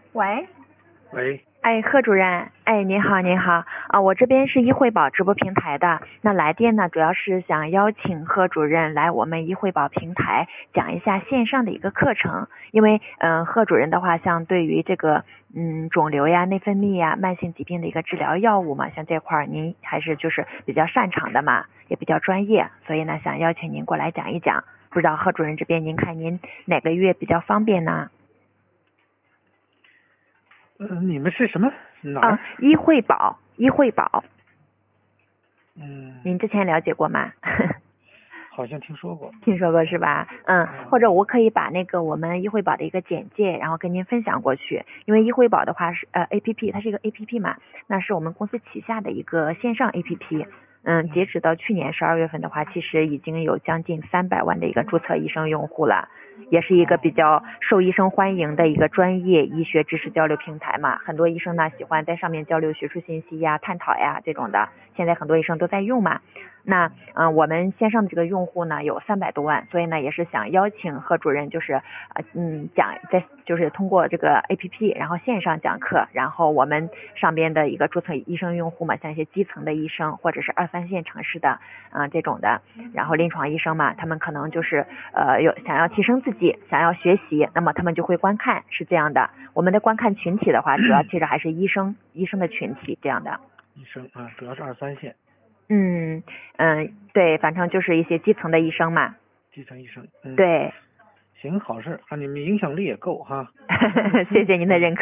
喂， 喂， 哎，贺主任，哎，您好，您好啊，我这边是医惠宝直播平台的，那来电呢，主要是想邀请贺主任来我们医惠宝平台讲一下线上的一个课程，因为贺主任的话，像对于这个肿瘤呀、内分泌呀、慢性疾病的一个治疗药物嘛，像这块您还是就是比较擅长的嘛，也比较专业，所以呢，想邀请您过来讲一讲，不知道贺主任这边您看您哪个月比较方便呢？ 你们是什么哪儿？ 医惠宝，医惠宝。 嗯， 您之前了解过吗？ 好像听说过。 听说过是吧？或者我可以把那个我们医惠宝的一个简介，然后跟您分享过去。因为医惠宝的话是APP，它是一个 APP 嘛，那是我们公司旗下的一个线上 APP。截止到去年12月份的话，其实已经有将近300万的一个注册医生用户了，也是一个比较受医生欢迎的一个专业医学知识交流平台嘛。很多医生呢喜欢在上面交流学术信息呀、探讨呀这种的，现在很多医生都在用嘛。那我们线上的这个用户呢有300多万，所以呢也是想邀请贺主任就是就是通过这个 APP， 然后线上讲课，然后我们上边的一个注册医生用户嘛，像一些基层的医生或者是2、3线城市的这种的，然后临床医生嘛，他们可能就是想要提升自己，想要学习，那么他们就会观看，是这样的。我们的观看群体的话，主要其实还是医生的群体这样的。 医生啊，主要是2、3线。 对，反正就是一些基层的医生嘛。 基层医生。 对。 行，好事啊，你们影响力也够哈。 谢谢您的认可。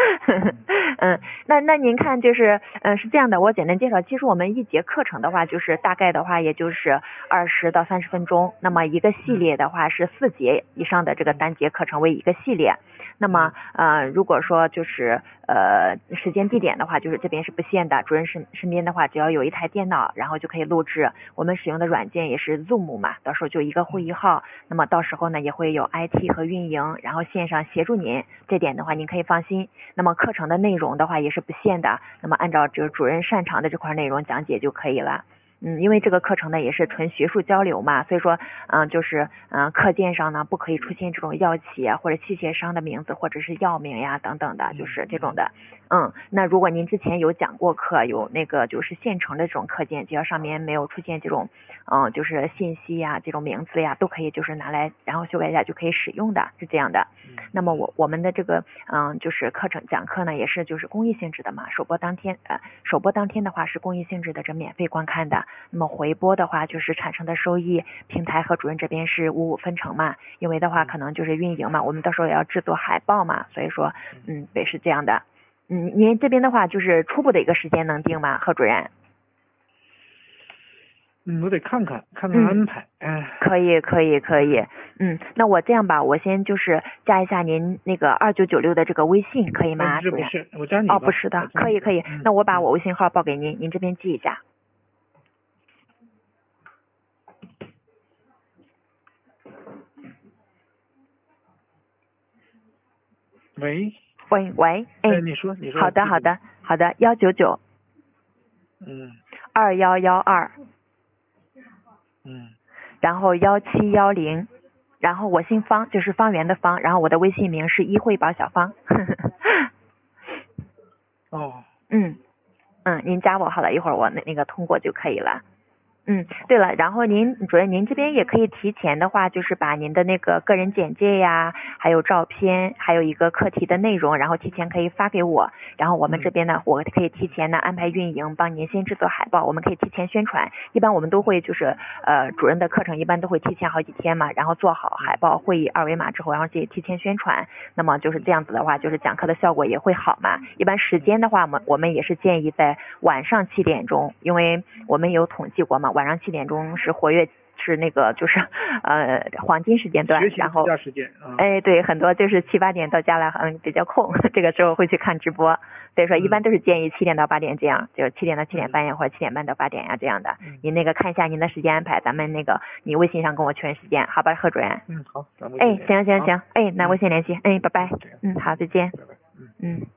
那您看就是是这样的，我简单介绍，其实我们一节课程的话，就是大概的话也就是20到30分钟，那么一个系列的话是4节以上的这个单节课程为一个系列。那么如果说就是时间地点的话，就是这边是不限的，主任身边的话只要有一台电脑，然后就可以录制。我们使用的软件也是 Zoom 嘛，到时候就一个会议号，那么到时候呢也会有 IT 和运营，然后线上协助您，这点的话您可以放心。那么课程的内容的话也是不限的，那么按照这个主任擅长的这块内容讲解就可以了。因为这个课程呢也是纯学术交流嘛，所以说就是课件上呢不可以出现这种药企啊或者器械商的名字或者是药名呀等等的，就是这种的。那如果您之前有讲过课，有那个就是现成的这种课件，只要上面没有出现这种就是信息呀这种名字呀，都可以就是拿来然后修改一下就可以使用的，是这样的。那么我们的这个就是课程讲课呢也是就是公益性质的嘛，首播当天的话是公益性质的，这免费观看的。那么回播的话就是产生的收益，平台和主任这边是55分成嘛，因为的话可能就是运营嘛，我们到时候也要制作海报嘛，所以说对，是这样的。您这边的话就是初步的一个时间能定吗，贺主任？ 我得看看安排。 可以。那我这样吧，我先就是加一下您那个2996的这个微信，可以吗？ 不是，我加你吧。 不是的，可以。那我把我微信号报给您，您这边记一下。 喂，你说。 好的，199。2112。然后1710，然后我姓方，就是方圆的方，然后我的微信名是医惠宝小芳。您加我好了，一会儿我那个通过就可以了。对了，然后主任您这边也可以提前的话，就是把您的那个个人简介呀，还有照片，还有一个课题的内容，然后提前可以发给我，然后我们这边呢，我可以提前呢安排运营帮您先制作海报，我们可以提前宣传。一般我们都会就是主任的课程一般都会提前好几天嘛，然后做好海报、会议2维码之后，然后提前宣传。那么就是这样子的话，就是讲课的效果也会好嘛。一般时间的话，我们也是建议在晚上7点钟，因为我们有统计过嘛。晚上7点钟是活跃，是那个就是黄金时间段，然后时间对，很多就是7、8点到家了，比较空，这个时候会去看直播，所以说一般都是建议7点到8点这样，就是7点到7点半呀，或者7点半到8点呀这样的。您那个看一下您的时间安排，咱们那个你微信上跟我确认时间，好吧，贺主任？ 好， 行，那微信联系，拜拜。好，再见。